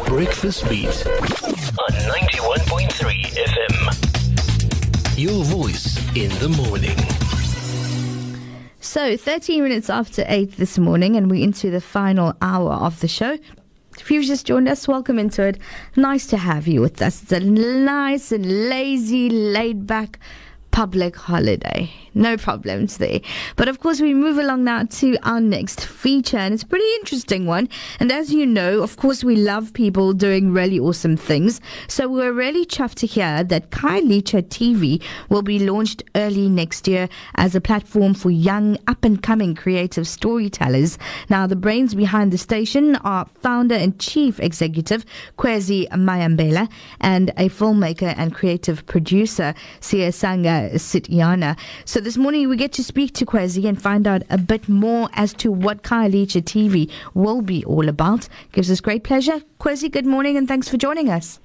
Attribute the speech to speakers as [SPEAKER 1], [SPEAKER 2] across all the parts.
[SPEAKER 1] Breakfast Beat on 91.3 FM. Your voice in the morning.
[SPEAKER 2] So, 13 minutes after 8 this morning, and we're into the final hour of the show. If you've just joined us, welcome into it. Nice to have you with us. It's a nice and lazy, laid-back public holiday. No problems there. But of course, we move along now to our next feature, and it's a pretty interesting one. And as you know, of course, we love people doing really awesome things. So we're really chuffed to hear that Khayelitsha TV will be launched early next year as a platform for young, up-and-coming creative storytellers. Now, the brains behind the station are founder and chief executive Kwezi Mayambela and a filmmaker and creative producer Siyasanga Sitiana. So this morning we get to speak to Kwezi and find out a bit more as to what Khayelitsha TV will be all about. Gives us great pleasure. Kwezi, good morning and thanks for joining us.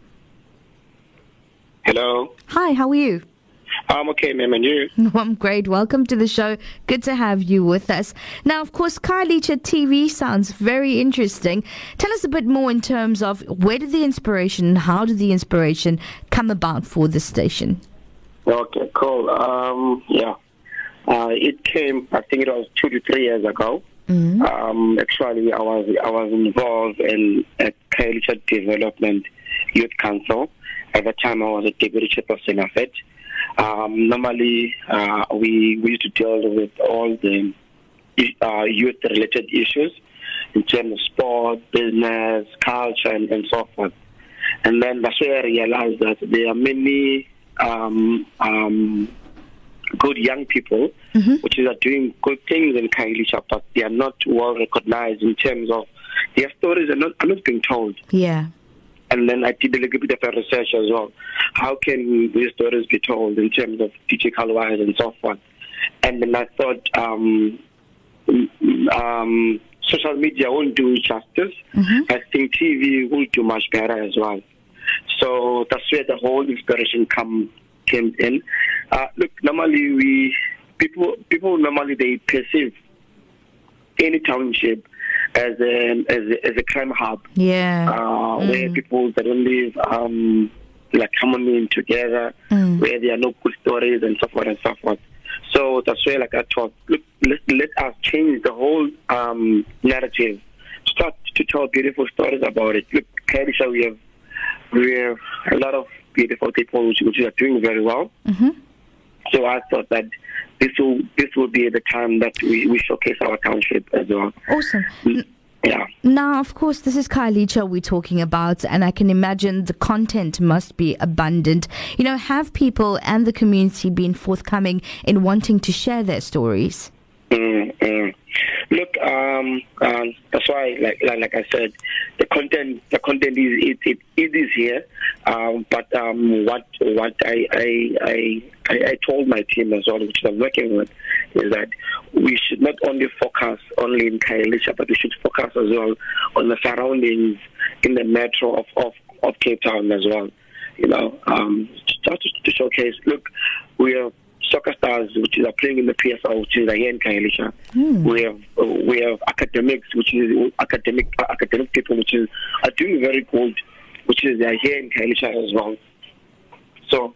[SPEAKER 3] Hello.
[SPEAKER 2] Hi, how are you?
[SPEAKER 3] I'm okay, ma'am, and you?
[SPEAKER 2] I'm great. Welcome to the show. Good to have you with us. Now, of course, Khayelitsha TV sounds very interesting. Tell us a bit more in terms of where did the inspiration, how did the inspiration come about for this station?
[SPEAKER 3] Okay, cool. It came, I think it was 2 to 3 years ago.
[SPEAKER 2] Mm-hmm.
[SPEAKER 3] Actually, I was involved in a Khayelitsha Development Youth Council. At the time, I was a deputy chairperson of it. Normally, we used to deal with all the youth-related issues in terms of sport, business, culture, and so forth. And then that's where I realized that there are many good young people, which are doing good things in Khayelitsha, but they are not well recognized in terms of their stories are not being told.
[SPEAKER 2] Yeah.
[SPEAKER 3] And then I did a little bit of a research as well. How can these stories be told in terms of digital-wise and so forth? And then I thought social media won't do justice. I think TV will do much better as well. So that's where the whole inspiration came in. Look, normally people normally they perceive any township as a crime hub.
[SPEAKER 2] Yeah.
[SPEAKER 3] Where people that don't live like harmony together, where there are no good stories and so forth and so forth. So that's where like I thought, look, let us change the whole narrative. Start to tell beautiful stories about it. Look, Khayelitsha, we have a lot of beautiful people which are doing very well. So I thought that this will be the time that we showcase our township as well.
[SPEAKER 2] Awesome.
[SPEAKER 3] Yeah.
[SPEAKER 2] Now, of course, this is Khayelitsha we're talking about, and I can imagine the content must be abundant. You know, have people and the community been forthcoming in wanting to share their stories?
[SPEAKER 3] Look, that's why, like I said, the content is here. But what I told my team as well, which I'm working with, is that we should not only focus only in Khayelitsha, but we should focus as well on the surroundings in the metro of Cape Town as well. You know, just to showcase. Look, we have soccer stars which are playing in the PSL, which is here in Khayelitsha. We have academics, which is academic people, which are doing very good, which is here in Khayelitsha as well. So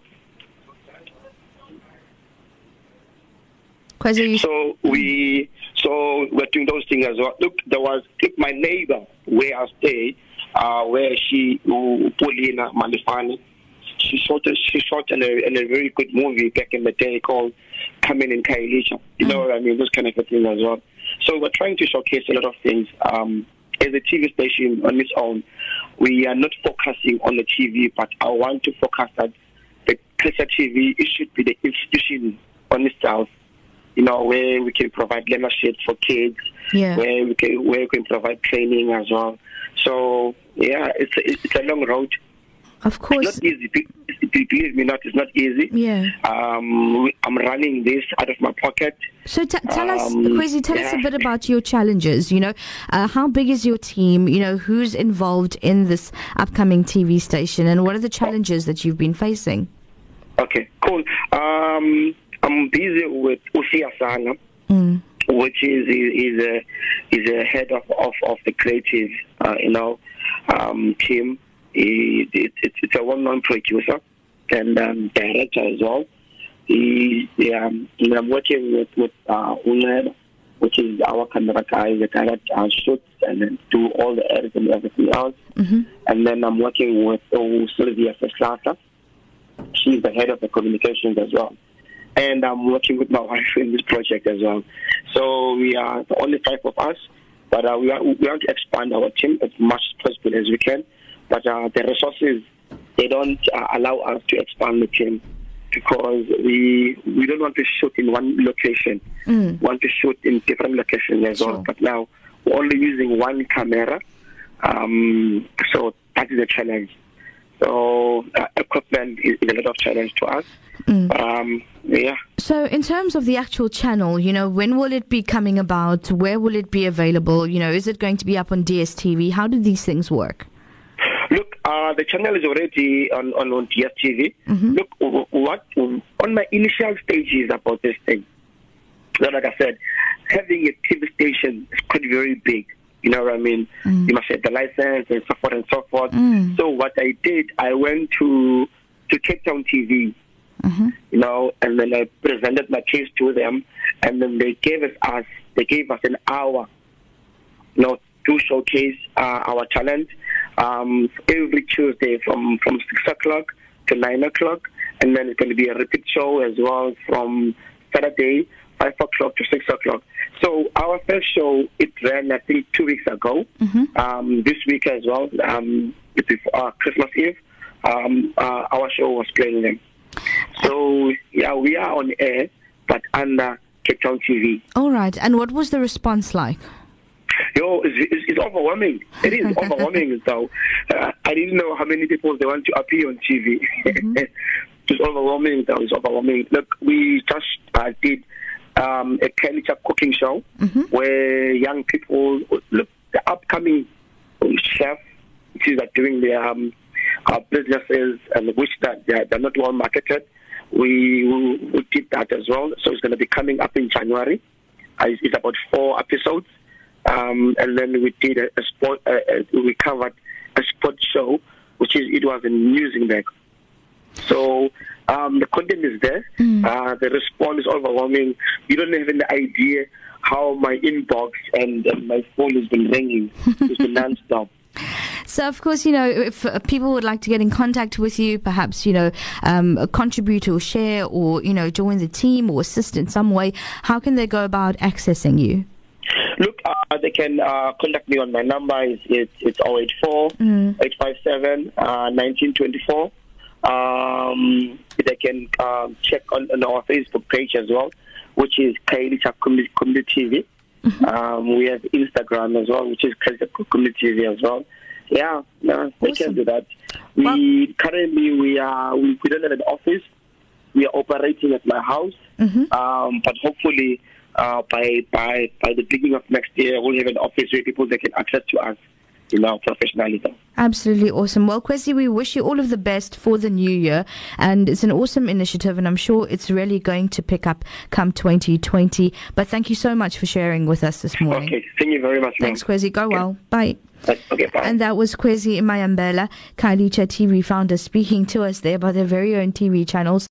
[SPEAKER 3] we're doing those things as well. Look, my neighbor where I stay, where Paulina Malifani. She shot in a very good movie back in the day called Coming in Khayelitsha. You know what I mean? Those kind of a thing as well. So we're trying to showcase a lot of things. As a TV station on its own, we are not focusing on the TV, but I want to focus that the Khayelitsha TV, it should be the institution on itself. You know, where we can provide leadership for kids, where we can provide training as well. So yeah, it's a long road.
[SPEAKER 2] Of course.
[SPEAKER 3] It's not easy. Believe me, it's not easy.
[SPEAKER 2] Yeah.
[SPEAKER 3] I'm running this out of my pocket.
[SPEAKER 2] So tell us, Kwezi, tell us a bit about your challenges. You know, how big is your team? You know, who's involved in this upcoming TV station, and what are the challenges that you've been facing?
[SPEAKER 3] Okay, cool. I'm busy with Siyasanga, which is a head of the creative. Tim. It's a well-known producer and director as well. I'm working with Uned, which is our camera guy, the guy that shoots and then do all the edits and everything else.
[SPEAKER 2] Mm-hmm.
[SPEAKER 3] And then I'm working with Sylvia Feslata. She's the head of the communications as well. And I'm working with my wife in this project as well. So we are the only 5 of us, but we want to expand our team as much as possible as we can. But the resources, they don't allow us to expand the team because we don't want to shoot in one location. We want to shoot in different locations as well. But now we're only using one camera. So that is a challenge. So equipment is a lot of challenge to us. Yeah.
[SPEAKER 2] So in terms of the actual channel, when will it be coming about? Where will it be available? Is it going to be up on DSTV? How do these things work?
[SPEAKER 3] Look, the channel is already on DSTV. Mm-hmm. Look, what on my initial stages about this thing, like I said, having a TV station is quite very big. You know what I mean? You must have the license and so forth and so forth. So what I did, I went to Cape Town TV, and then I presented my case to them, and then they gave us an hour, to showcase our talent every Tuesday from 6 o'clock to 9 o'clock, and then it's going to be a repeat show as well from Saturday 5 o'clock to 6 o'clock. So our first show, it ran, I think, 2 weeks ago. This week as well, before Christmas Eve, our show was playing them. So, yeah, we are on air, but under Cape Town TV.
[SPEAKER 2] All right. And what was the response like?
[SPEAKER 3] It's overwhelming. It is overwhelming. So I didn't know how many people they want to appear on TV. It's overwhelming. Though. It's overwhelming. Look, we just did a Kailicha cooking show where young people, look, the upcoming chefs, which is doing their businesses and which that they're not well marketed. We did that as well. So it's going to be coming up in January. It's about 4 episodes. And then we did a sport. We covered a sport show, it was in Muizenberg. So the content is there. The response is overwhelming. You don't have any idea how my inbox and my phone has been ringing. It's been non-stop.
[SPEAKER 2] So, of course, if people would like to get in contact with you, perhaps, contribute or share or, join the team or assist in some way, how can they go about accessing you?
[SPEAKER 3] Look, they can contact me on my number. It's 084 857 1924. They can check on our Facebook page as well, which is Kailicha Community TV. We have Instagram as well, which is Kailicha Community TV as well. Yeah, they can do that. Currently we don't have an office. We are operating at my house, but hopefully by the beginning of next year we'll have an office where people they can access to us. Professionalism.
[SPEAKER 2] Absolutely awesome. Well, Kwesi, we wish you all of the best for the new year, and it's an awesome initiative, and I'm sure it's really going to pick up come 2020. But thank you so much for sharing with us this morning.
[SPEAKER 3] Okay, thank you very much, ma'am.
[SPEAKER 2] Thanks, Kwesi. Go well. Bye.
[SPEAKER 3] Okay, bye.
[SPEAKER 2] And that was Kwesi Mayambela, Kailicha TV founder, speaking to us there about their very own TV channels.